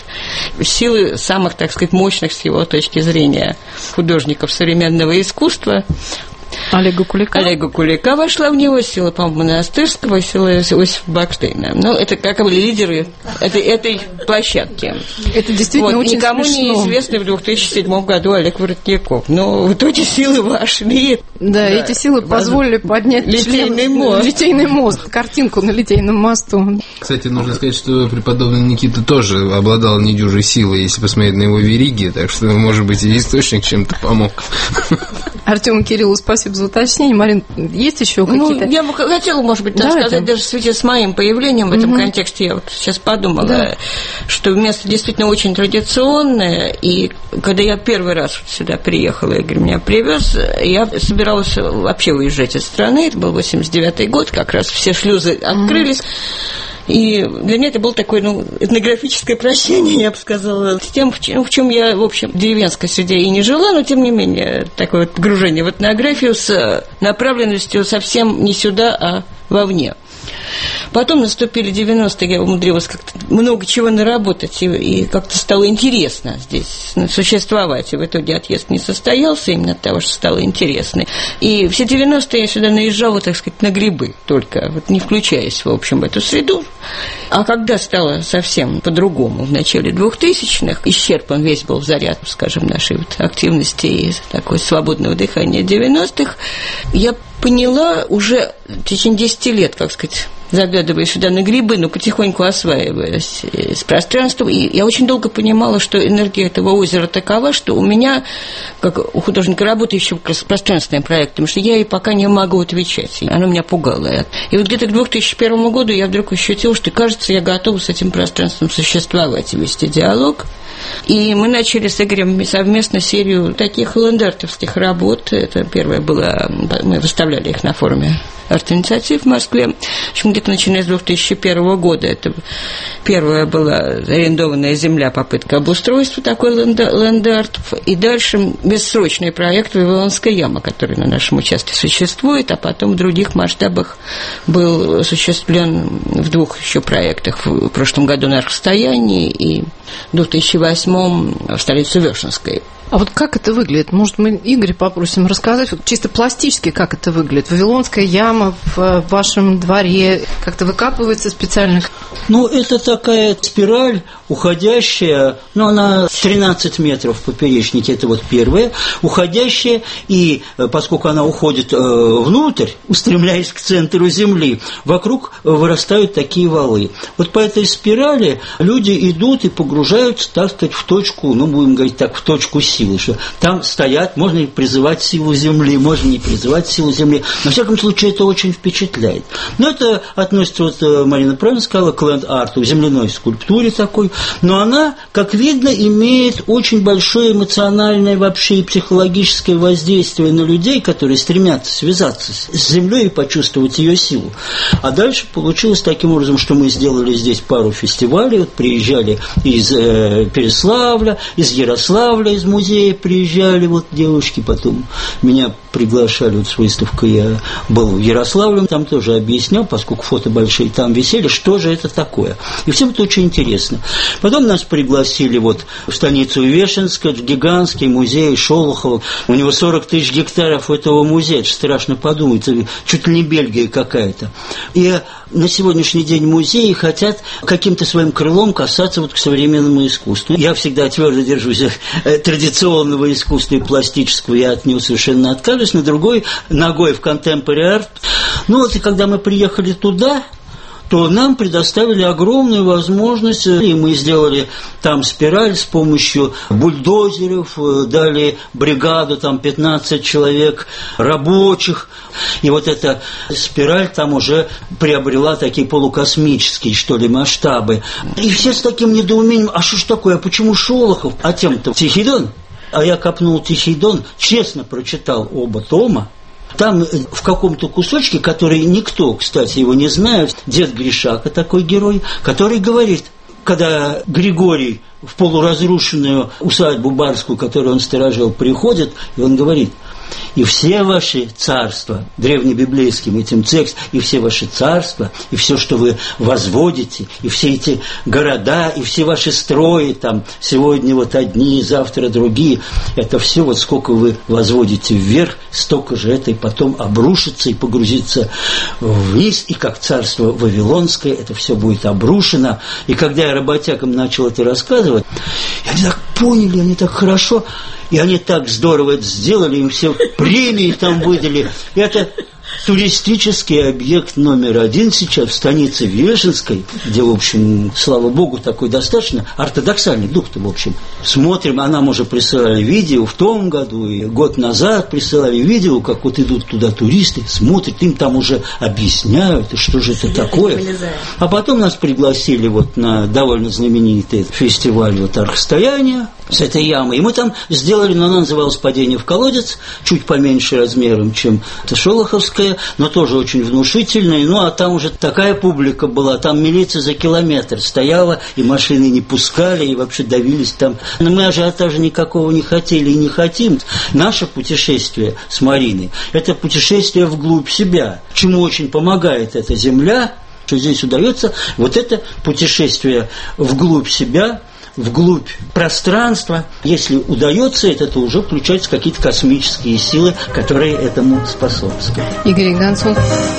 силы самых, так сказать, мощных с его точки зрения художников современного искусства. Олега Кулика вошла в него, сила, по-моему, Монастырского, сила Иосифа Бакштейна. Это как бы лидеры этой площадки. Это действительно очень никому смешно. Неизвестный в 2007 году Олег Воротников. Но в итоге силы вошли. Да, эти силы позволили поднять Литейный мост. Картинку на Литейном мосту. Кстати, нужно сказать, что преподобный Никита тоже обладал недюжей силой, если посмотреть на его вериги, так что, может быть, и источник чем-то помог. Артёму Кириллу спасибо за уточнение. Марин, есть еще какие-то... Я бы хотела, может быть, сказать, даже в связи с моим появлением в этом контексте, я вот сейчас подумала, что место действительно очень традиционное, и когда я первый раз сюда приехала, Игорь меня привез, я собиралась вообще уезжать из страны, это был 89-й год, как раз все шлюзы открылись. И для меня это было такое, этнографическое прощение, я бы сказала, с тем, в чем я, в общем, в деревенской среде и не жила, но, тем не менее, такое вот погружение в этнографию с направленностью совсем не сюда, а вовне. Потом наступили 90-е, я умудрилась как-то много чего наработать, и как-то стало интересно здесь существовать. И в итоге отъезд не состоялся именно от того, что стало интересно. И все 90-е я сюда наезжала, так сказать, на грибы только, вот не включаясь, в общем, в эту среду. А когда стало совсем по-другому, в начале 2000-х, исчерпан весь был заряд, скажем, нашей вот активности и такой свободного дыхания 90-х, я поняла уже в течение 10 лет, как сказать, заглядывая сюда на грибы, но потихоньку осваиваясь с пространством. И я очень долго понимала, что энергия этого озера такова, что у меня, как у художника, работающего с пространственным проектом, что я ей пока не могу отвечать. И оно меня пугало. И вот где-то к 2001 году я вдруг ощутила, что, кажется, я готова с этим пространством существовать и вести диалог. И мы начали с Игорем совместно серию таких ландартовских работ. Это первое было, мы выставляли их на форуме арт-инициатив в Москве. В общем, где-то начиная с 2001 года. Это первая была арендованная земля, попытка обустройства такой ленд-арт. И дальше бессрочный проект «Вавилонская яма», который на нашем участке существует, а потом в других масштабах был осуществлен в двух еще проектах. В прошлом году на Архстоянии и в 2008 в столице Вешенской. А вот как это выглядит? Может, мы Игоря попросим рассказать, вот чисто пластически, как это выглядит? Вавилонская яма в вашем дворе как-то выкапывается специально? Ну, это такая спираль, уходящая, ну, она 13 метров в поперечнике, это вот первая, уходящая, и поскольку она уходит внутрь, устремляясь к центру Земли, вокруг вырастают такие валы. Вот по этой спирали люди идут и погружаются, так сказать, в точку, ну, будем говорить так, в точку силы, что там стоят, можно призывать силу Земли, можно не призывать силу Земли. На всяком случае, это очень впечатляет. Но это относится, вот Марина правильно сказала, к ленд-арту, земляной скульптуре такой. Но она, как видно, имеет очень большое эмоциональное вообще и психологическое воздействие на людей, которые стремятся связаться с Землей и почувствовать ее силу. А дальше получилось таким образом, что мы сделали здесь пару фестивалей. Вот приезжали из Переславля, из Ярославля, из музея приезжали вот девушки, потом меня приглашали вот с выставкой, я был в Ярославле, там тоже объяснял, поскольку фото большие там висели, что же это такое. И всем это очень интересно. Потом нас пригласили вот в станицу Вешенская, гигантский музей Шолохова. У него 40 тысяч гектаров этого музея, это страшно подумать, чуть ли не Бельгия какая-то. И на сегодняшний день музеи хотят каким-то своим крылом касаться вот к современному искусству. Я всегда твердо держусь традиционного искусства и пластического, я от него совершенно отказываюсь, на другой ногой в contemporary art. Ну вот и когда мы приехали туда, то нам предоставили огромную возможность, и мы сделали там спираль с помощью бульдозеров, дали бригаду, там 15 человек рабочих, и вот эта спираль там уже приобрела такие полукосмические, что ли, масштабы. И все с таким недоумением, а что ж такое, а почему Шолохов, а тем-то Тихий Дон? А я копнул Тихий Дон, честно прочитал оба тома. Там в каком-то кусочке, который никто, кстати, его не знает, дед Гришака, такой герой, который говорит, когда Григорий в полуразрушенную усадьбу барскую, которую он сторожил, приходит, и он говорит: и все ваши царства, древнебиблейским этим текстом, и все ваши царства, и все, что вы возводите, и все эти города, и все ваши строи, там, сегодня вот одни, завтра другие, это все вот сколько вы возводите вверх, столько же это и потом обрушится и погрузится вниз, и как царство Вавилонское, это все будет обрушено. И когда я работягам начал это рассказывать, и они так поняли, они так хорошо, и они так здорово это сделали, им все премии там выдали. Это туристический объект номер 1 сейчас в станице Вешенской, где, в общем, слава богу, такой достаточно ортодоксальный дух-то, в общем. Смотрим, а нам уже присылали видео в том году, и год назад присылали видео, как вот идут туда туристы, смотрят, им там уже объясняют, что же это такое. А потом нас пригласили вот на довольно знаменитый фестиваль вот Архстояния с этой ямой, и мы там сделали, но она называлась «Падение в колодец», чуть поменьше размером, чем Шолоховская, но тоже очень внушительная. Ну, а там уже такая публика была, там милиция за километр стояла, и машины не пускали, и вообще давились там. Но мы ажиотажа никакого не хотели и не хотим. Наше путешествие с Мариной – это путешествие вглубь себя, чему очень помогает эта земля, что здесь удается вот это путешествие вглубь себя, вглубь пространства. Если удается это, то уже включаются какие-то космические силы, которые этому способствуют. Игорь Игнатьев.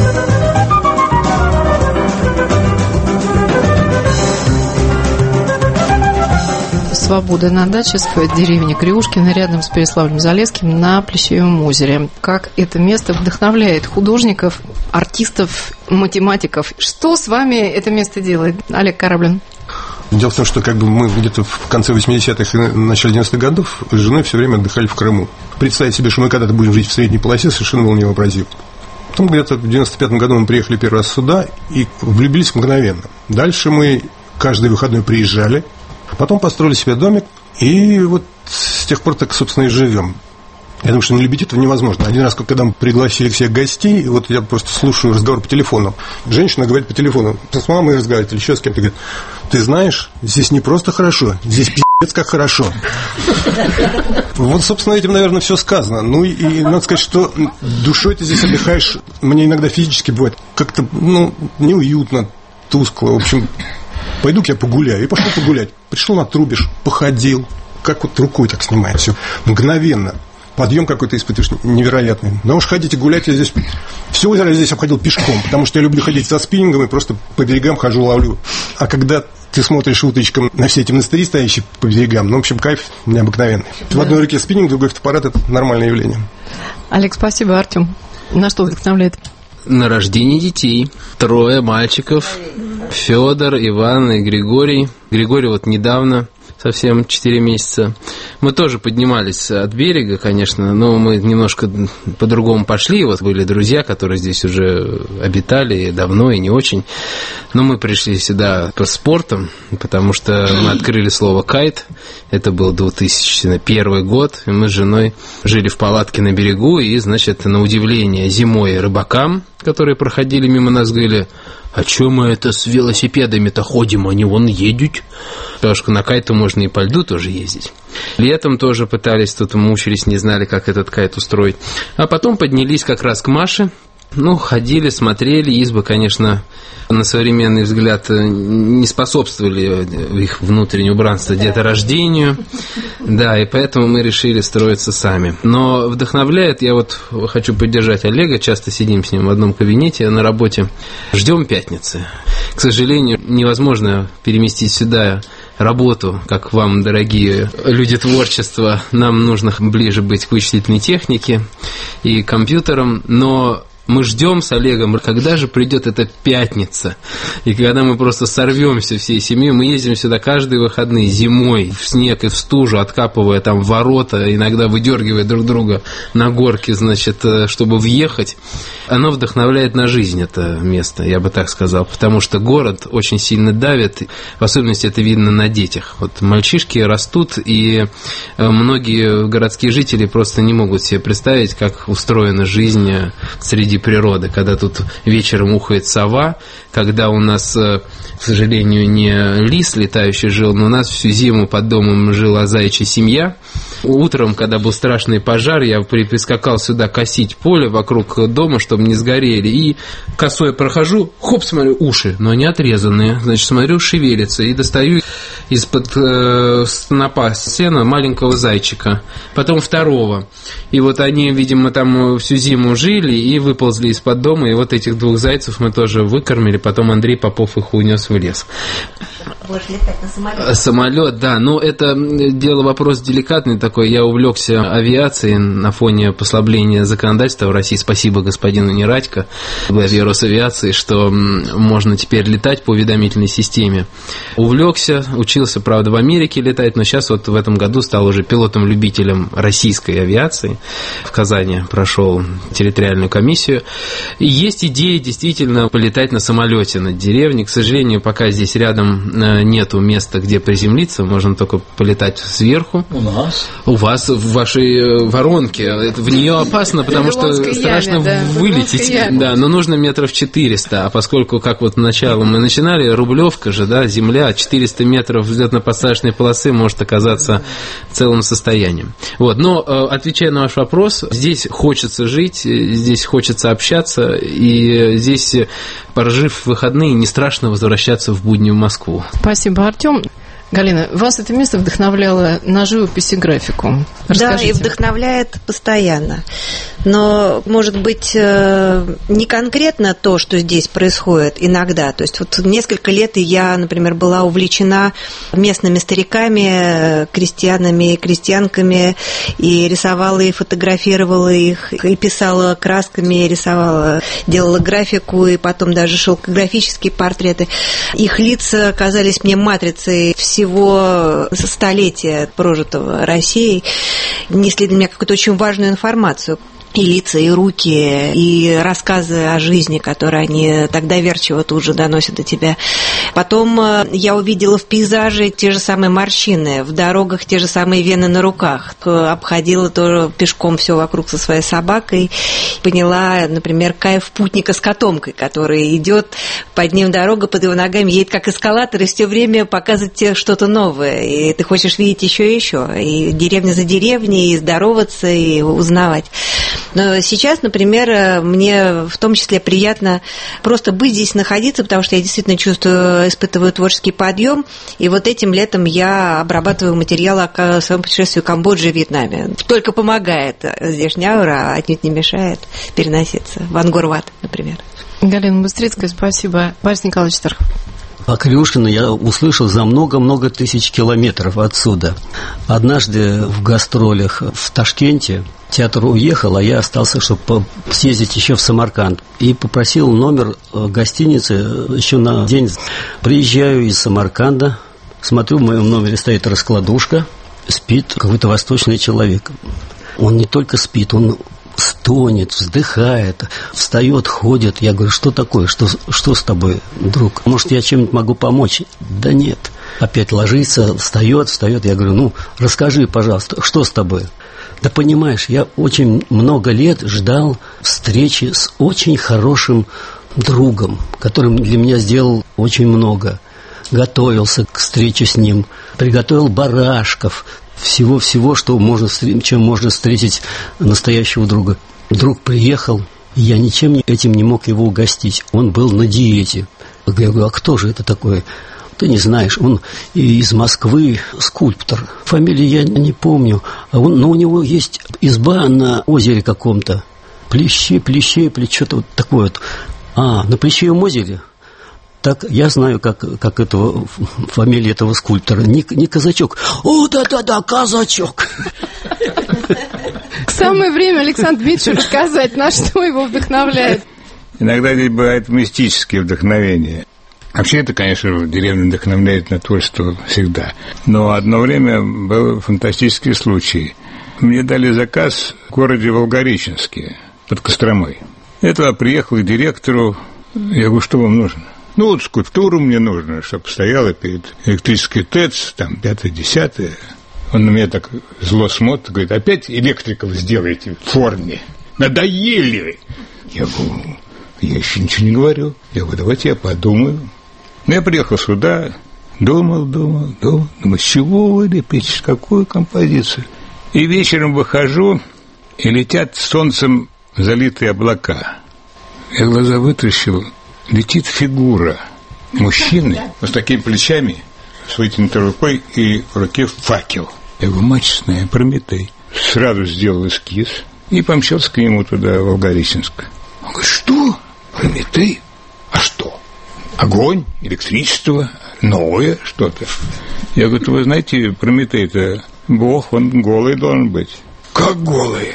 «Свобода» на даче в деревне Криушкино рядом с Переславлем-Залесским на Плещеевом озере. Как это место вдохновляет художников, артистов, математиков. Что с вами это место делает? Олег Кораблин. Дело в том, что мы где-то в конце 80-х и начале 90-х годов с женой все время отдыхали в Крыму. Представить себе, что мы когда-то будем жить в средней полосе, совершенно было невообразимо. Потом где-то в 95-м году мы приехали первый раз сюда и влюбились мгновенно. Дальше мы каждый выходной приезжали, Потом построили себе домик, и вот с тех пор так, собственно, и живем. Я думаю, что не любить этого невозможно. Один раз, когда мы пригласили всех гостей, вот я просто слушаю разговор по телефону. Женщина говорит по телефону, с мамой разговаривает или еще с кем-то, говорит: ты знаешь, здесь не просто хорошо, здесь пи***ц как хорошо. Вот, собственно, этим, наверное, все сказано. Ну, и надо сказать, что душой ты здесь отдыхаешь, мне иногда физически бывает как-то, неуютно, тускло. В общем, пойду-ка я погуляю. И пошел погулять. Пришел, натрубишь, походил. Как вот рукой так снимает все. Мгновенно. Подъем какой-то испытываешь невероятный. Но уж ходите гулять, я здесь все озеро здесь обходил пешком, потому что я люблю ходить со спиннингом и просто по берегам хожу, ловлю. А когда ты смотришь уточком на все эти монастыри, стоящие по берегам, в общем, кайф необыкновенный. В одной руке спиннинг, в другой фотоаппарат – это нормальное явление. Олег, спасибо. Артем, на что вдохновляет? На рождение детей. 3 мальчиков. Федор, Иван и Григорий. Григорий вот недавно, совсем 4 месяца. Мы тоже поднимались от берега, конечно, но мы немножко по-другому пошли. Вот были друзья, которые здесь уже обитали давно и не очень. Но мы пришли сюда по спортам, потому что мы открыли слово «кайт». Это был 2001 год, и мы с женой жили в палатке на берегу, и, значит, на удивление зимой рыбакам, которые проходили мимо нас, говорили: а чё мы это с велосипедами-то ходим, они вон едут? Потому что на кайту можно и по льду тоже ездить. Летом тоже пытались, тут мучились, не знали, как этот кайт устроить. А потом поднялись как раз к Маше. Ходили, смотрели, избы, конечно, на современный взгляд не способствовали их внутреннее убранство деторождению, да, и поэтому мы решили строиться сами. Но вдохновляет, я вот хочу поддержать Олега, часто сидим с ним в одном кабинете на работе, ждем пятницы. К сожалению, невозможно переместить сюда работу, как вам, дорогие люди творчества, нам нужно ближе быть к вычислительной технике и компьютерам, но мы ждем с Олегом, когда же придет эта пятница, и когда мы просто сорвемся всей семьей. Мы ездим сюда каждые выходные, зимой, в снег и в стужу, откапывая там ворота, иногда выдергивая друг друга на горке, значит, чтобы въехать. Оно вдохновляет на жизнь, это место, я бы так сказал, потому что город очень сильно давит, в особенности это видно на детях. Вот мальчишки растут, и многие городские жители просто не могут себе представить, как устроена жизнь среди природы, когда тут вечером ухает сова, когда у нас, к сожалению, не лис летающий жил, но у нас всю зиму под домом жила заячья семья. Утром, когда был страшный пожар, я прискакал сюда косить поле вокруг дома, чтобы не сгорели, и косой прохожу, хоп, смотрю, уши, но они отрезанные, значит, смотрю, шевелятся, и достаю из-под снопа сена маленького зайчика, потом второго, и вот они, видимо, там всю зиму жили и выползли из-под дома, и вот этих 2 зайцев мы тоже выкормили, потом Андрей Попов их унес в лес. Будешь летать на самолете? Самолет, да, но это дело, вопрос деликатный такой. Я увлекся авиацией на фоне послабления законодательства в России. Спасибо господину Нерадько, главе Росавиации, что можно теперь летать по уведомительной системе. Увлекся, учился, правда, в Америке летать, но сейчас вот в этом году стал уже пилотом-любителем российской авиации. В Казани прошел территориальную комиссию. И есть идея действительно полетать на самолете над деревней. К сожалению, пока здесь рядом нету места, где приземлиться, можно только полетать сверху. У нас? У вас, в вашей воронке. В нее опасно, потому что страшно вылететь. Да, но нужно 400 метров. А поскольку, как вот сначала мы начинали, Рублевка же, да, земля, 400 метров взлетно-посадочной полосы может оказаться целым состоянием. Вот. Но, отвечая на ваш вопрос, здесь хочется жить, здесь хочется общаться, и здесь, прожив выходные, не страшно возвращаться в будни в Москву. Спасибо, Артем. Галина, вас это место вдохновляло на живопись и графику. Расскажите. Да, и вдохновляет постоянно. Но, может быть, не конкретно то, что здесь происходит иногда. То есть вот несколько лет я, например, была увлечена местными стариками, крестьянами и крестьянками, и рисовала и фотографировала их, и писала красками, и рисовала, делала графику, и потом даже шелкографические портреты. Их лица казались мне матрицей всего столетия, прожитого Россией. несли для меня какую-то очень важную информацию. И лица, и руки, и рассказы о жизни, которые они так доверчиво тут же доносят до тебя. Потом я увидела в пейзаже те же самые морщины, в дорогах те же самые вены на руках. Обходила тоже пешком все вокруг со своей собакой. Поняла, например, кайф путника с котомкой, который идет, под ним дорога, под его ногами едет как эскалатор, и все время показывает тебе что-то новое. И ты хочешь видеть еще и еще. И деревня за деревней, и здороваться, и узнавать. Но сейчас, например, мне в том числе приятно просто быть здесь, находиться, потому что я действительно чувствую, испытываю творческий подъем. И вот этим летом я обрабатываю материалы о своем путешествии в Камбодже и Вьетнаме. Только помогает здешняя аура, отнюдь не мешает переноситься. В Ангкор-Ват, например. Галина Быстрицкая, спасибо. Борис Николаевич Тархов. А Крюшкина я услышал за много-много тысяч километров отсюда. Однажды в гастролях в Ташкенте театр уехал, а я остался, чтобы съездить еще в Самарканд. И попросил номер гостиницы еще на день. Приезжаю из Самарканда, смотрю, в моем номере стоит раскладушка, спит какой-то восточный человек. Он не только спит, он стонет, вздыхает, встает, ходит. Я говорю, что такое, что с тобой, друг? Может, я чем-нибудь могу помочь? Да нет. Опять ложится, встает. Я говорю, расскажи, пожалуйста, что с тобой? Да понимаешь, я очень много лет ждал встречи с очень хорошим другом, который для меня сделал очень много. Готовился к встрече с ним, приготовил барашков, всего-всего, чем можно встретить настоящего друга. Друг приехал, и я ничем этим не мог его угостить. Он был на диете. Я говорю, а кто же это такой? Ты не знаешь, он из Москвы, скульптор. Фамилии я не помню. Но у него есть изба на озере каком-то. Плещи, что-то вот такое вот. На Плещеевом озере? Так, я знаю, как фамилия этого скульптора. Не Казачок. О, да, Казачок. Самое время Александру Дмитриевичу рассказать, на что его вдохновляет. Иногда здесь бывает мистические вдохновения. Вообще это, конечно, деревня вдохновляет на творчество всегда. Но одно время был фантастический случай. Мне дали заказ в городе Волгореченске под Костромой. Я приехал к директору. Я говорю, что вам нужно? Скульптуру мне нужно, чтобы стояла перед электрической ТЭЦ, там, 5-10. Он на меня так зло смотрит, говорит, опять электриков сделаете в форме. Надоели. Я говорю, я еще ничего не говорю. Я говорю, давайте я подумаю. Я приехал сюда, думал, с чего вы лепите, какую композицию? И вечером выхожу, и летят солнцем залитые облака. Я глаза вытращил. Летит фигура мужчины с такими плечами, с вытянутой рукой и в руке факел. Я говорю, мать честная, Прометей. Сразу сделал эскиз и помчался к нему туда, в Волгореченск. Он говорит, что? Прометей? А что? Огонь, электричество, новое что-то. Я говорю, вы знаете, Прометей-то бог, он голый должен быть. Как голый?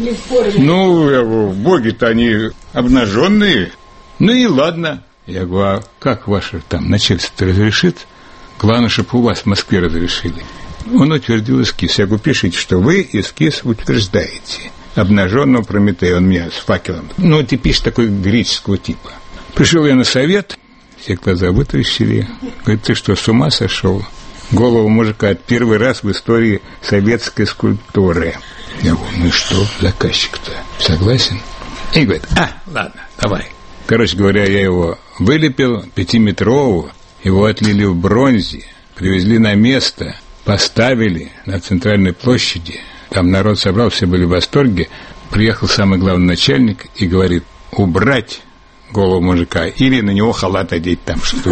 Я говорю, боги-то они обнаженные. И ладно. Я говорю, а как ваше там начальство разрешит? Главное, чтобы у вас в Москве разрешили. Он утвердил эскиз. Я говорю, пишите, что вы эскиз утверждаете. Обнаженного Прометея, он меня с факелом. Типично такой греческого типа. Пришел я на совет, все глаза вытащили. Говорит, ты что, с ума сошел? Голову мужика первый раз в истории советской скульптуры. Я говорю, что, заказчик-то согласен? И говорит, ладно, давай. Короче говоря, я его вылепил, 5-метрового, его отлили в бронзе, привезли на место, поставили на центральной площади. Там народ собрал, все были в восторге. Приехал самый главный начальник и говорит, убрать голову мужика или на него халат одеть там что-то.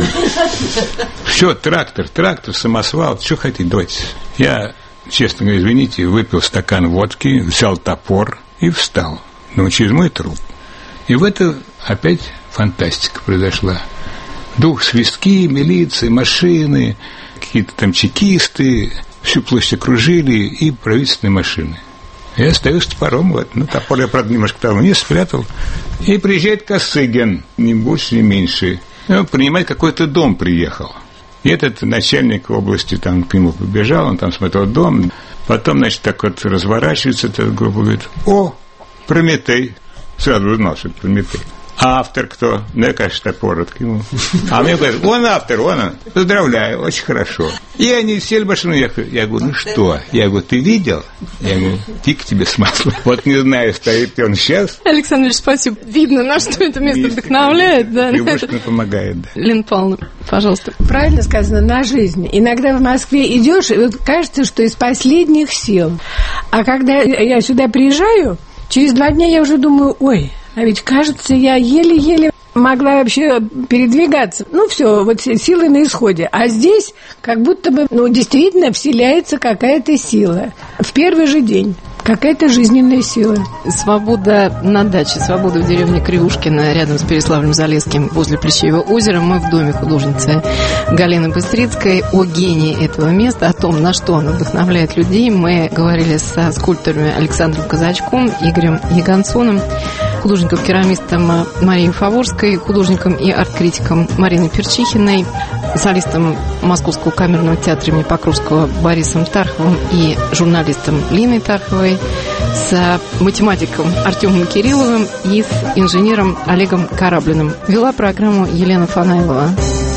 Все, трактор, самосвал, что хотите, давайте. Я, честно говоря, извините, выпил стакан водки, взял топор и встал. Через мой труп. И в это опять фантастика произошла. Дух, свистки, милиции, машины, какие-то там чекисты, всю площадь окружили и правительственные машины. Я стою с топором, топор я, правда, немножко там вниз спрятал, и приезжает Косыгин, ни больше, ни меньше. Принимать какой-то дом приехал. И этот начальник области там к нему побежал, он там смотрел дом. Потом, значит, так вот разворачивается эта группа, говорит: о, Прометей. Сразу узнал, что это Прометей. А автор кто? Ну, я, конечно, коротко ему. А мне говорят: он автор, он. Поздравляю, очень хорошо. И они сели в машину, я говорю: ну что? Я говорю: ты видел? Я говорю: фиг тебе с маслом. Вот не знаю, стоит ли он сейчас. Александр Ильич, спасибо. Видно, на что это место вдохновляет. Да, Любушкина помогает, да. Лена Павловна, пожалуйста. Правильно сказано, на жизнь. Иногда в Москве идешь, и вот кажется, что из последних сил. А когда я сюда приезжаю, через 2 дня я уже думаю: ой, а ведь, кажется, я еле-еле могла вообще передвигаться. Ну, все, вот силы на исходе. А здесь как будто бы, действительно вселяется какая-то сила. В первый же день. Какая-то жизненная сила. Свобода на даче, свобода в деревне Кривушкино, рядом с Переславлем-Залесским, возле Плещеева озера. Мы в доме художницы Галины Быстрицкой. О гении этого места, о том, на что оно вдохновляет людей, мы говорили со скульпторами Александром Казачком, Игорем Ягансоном, художником-керамистом Марией Фаворской, художником и арт-критиком Мариной Перчихиной, солистом Московского камерного театра имени Покровского Борисом Тарховым и журналистом Линой Тарховой, с математиком Артемом Кирилловым и с инженером Олегом Кораблиным. Вела программу Елена Фанайлова.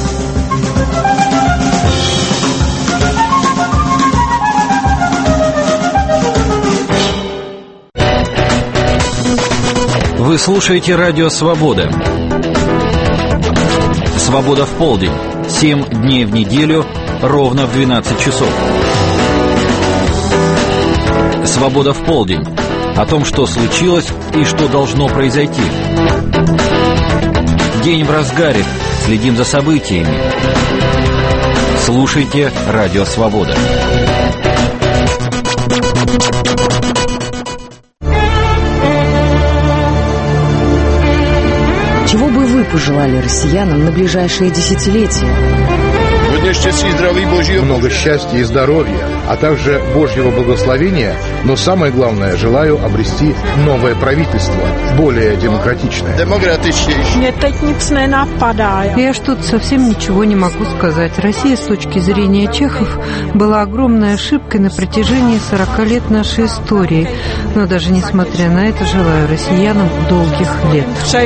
Вы слушаете «Радио Свобода». «Свобода в полдень». 7 дней в неделю, ровно в 12 часов. «Свобода в полдень». О том, что случилось и что должно произойти. День в разгаре. Следим за событиями. Слушайте «Радио Свобода». Чего бы вы пожелали россиянам на ближайшие десятилетия? Много счастья и здоровья, а также Божьего благословения, но самое главное, желаю обрести новое правительство, более демократичное. Я что-то совсем ничего не могу сказать. Россия, с точки зрения чехов, была огромной ошибкой на протяжении 40 лет нашей истории. Но даже несмотря на это, желаю россиянам долгих лет.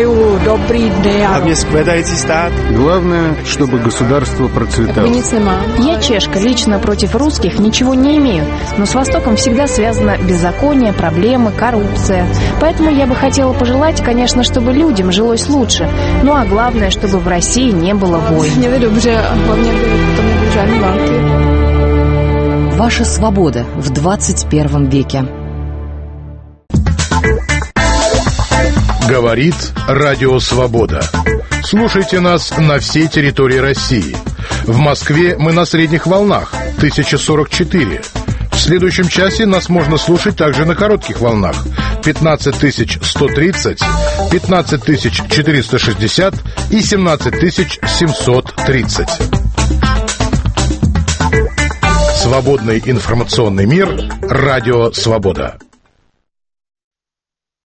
Главное, чтобы государство процветало. Я чешка, лично против русских ничего не имею, но с Востоком всегда связано беззаконие, проблемы, коррупция. Поэтому я бы хотела пожелать, конечно, чтобы людям жилось лучше, ну а главное, чтобы в России не было войн. Ваша свобода в 21 веке. Говорит Радио Свобода. Слушайте нас на всей территории России. В Москве мы на средних волнах 1044. В следующем часе нас можно слушать также на коротких волнах 15130, 15460 и 17730. Свободный информационный мир. Радио Свобода.